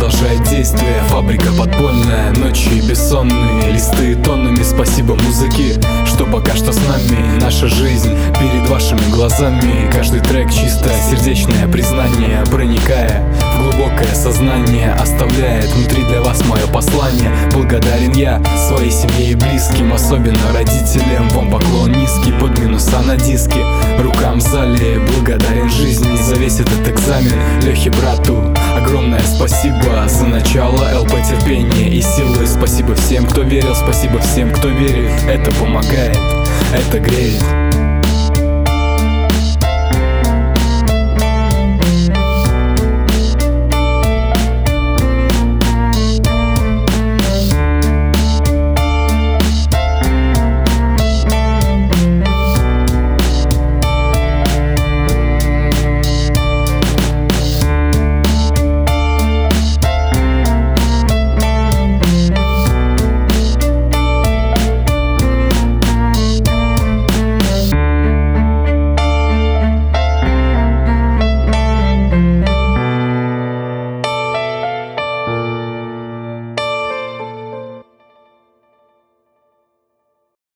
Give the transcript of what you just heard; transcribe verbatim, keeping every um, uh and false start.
продолжает действие. Фабрика подпольная, ночи бессонные, листы тоннами. Спасибо музыке, что пока что с нами. Наша жизнь перед вашими глазами. Каждый трек чисто сердечное признание, проникая в глубокое сознание, оставляет внутри для вас мое послание. Благодарен я своей семье и близким, особенно родителям. Вам поклон низкий, под минуса на диске, рукам в зале. Благодарен жизни за весь этот экзамен. Лехе, брату, огромное спасибо за начало ЛП терпения и силы. Спасибо всем, кто верил, спасибо всем, кто верит. Это помогает, это греет.